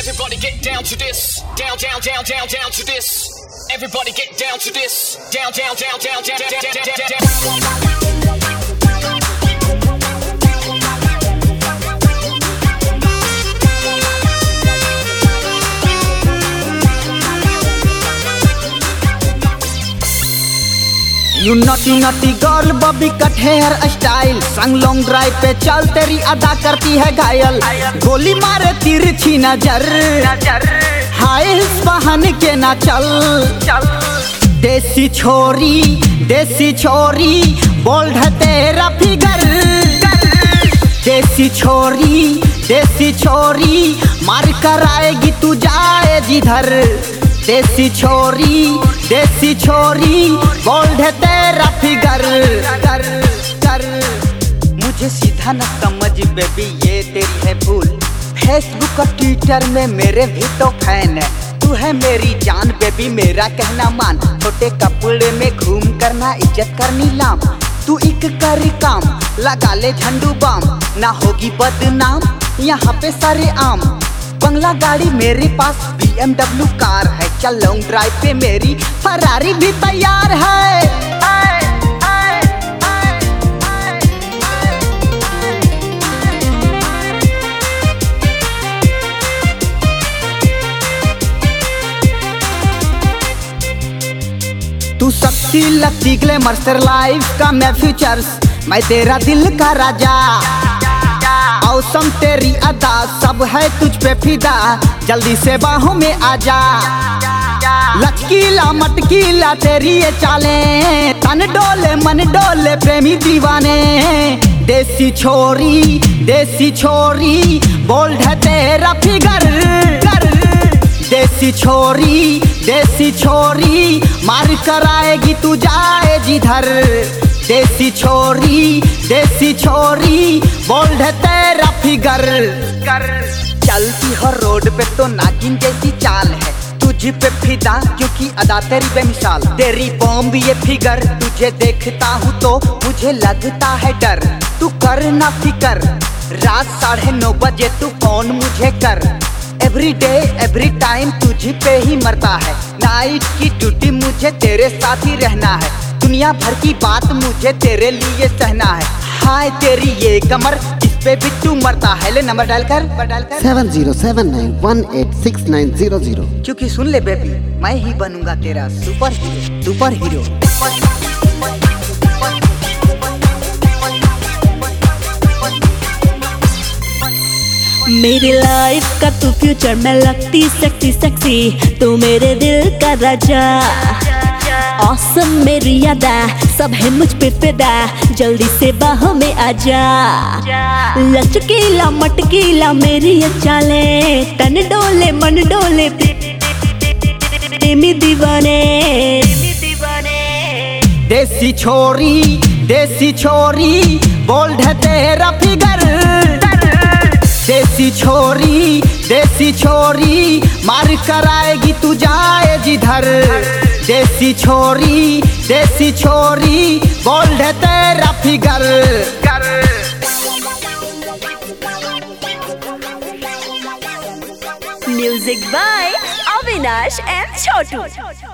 Everybody get down to this. Down, down, down, down, down to this. Everybody get down to this. Down, down, down, down, down, down, down, down, down. You naughty naughty girl, bobby cut hair style, संग long drive पे चल, तेरी अदा करती है घायल। गोली मारे तिरछी नजर, हाई हिल्स पहन के ना चल। देसी छोरी बोल्ड है तेरा फिगर। देसी छोरी मार कर आएगी तू जाए जिधर। देसी छोरी बोल्ड है तेरा फिगर। मुझे सीधा न समझ बेबी, ये तेरी है भूल। फेसबुक और ट्विटर में मेरे भी तो फैन है। तू है मेरी जान बेबी, मेरा कहना मान। छोटे कपड़े में घूम करना इज्जत कर नीलाम। तू एक कर काम, लगा ले झंडू बाम, ना होगी बदनाम यहाँ पे सारे आम। बंगला गाड़ी मेरे पास, BMW कार है। चल लॉन्ग ड्राइव पे मेरी फरारी भी तैयार है। तू शक्ति लगती ग्लैमर तेरे लाइफ का मैं फ्यूचर्स, मैं तेरा दिल का राजा। औसम तेरी अदा, सब है तुझ पे फिदा, जल्दी से बाहों में आजा। लचकीला मटकीला तेरी ये चालें, तन डोले मन डोले प्रेमी दीवाने। देसी छोरी बोल्ड है तेरा फिगर। देसी छोरी मार कर आएगी तू जाए जिधर। देसी छोरी बोल्ड है तेरा फिगर। चलती हो रोड पे तो नागिन जैसी चाल है, तुझ पे फिदा क्योंकि अदा तेरी बेमिसाल। तेरी बॉम्ब ये फिगर, तुझे देखता हूँ तो मुझे लगता है डर। तू कर ना फिकर, रात 9:30 बजे तू फोन मुझे कर। एवरी डे एवरी टाइम तुझ पे ही मरता है। नाइट की ड्यूटी मुझे तेरे साथ ही रहना है। दुनिया भर की बात मुझे तेरे लिए सहना है। हाय तेरी ये कमर, इस पे भी तू मरता है। ले नंबर डायल कर 7079186900। क्योंकि सुन ले बेबी, मैं ही बनूंगा तेरा सुपर हीरो। मेरी लाइफ का तू फ्यूचर में लगती सेक्सी, तू मेरे दिल का राजा। ऑसम मेरी अदा, सब है मुझ पे फिदा, जल्दी से बाहों में आजा। लचकीला मटकीला मेरी ये चाले, तन डोले मन डोले प्रेमी दीवाने। देसी छोरी बोल्ड है तेरा फिगर। देसी छोरी मार कर आएगी तू जाए जिधर। देसी छोरी बोल्ड है तेरा figure. Music by Avinash and Chhotu.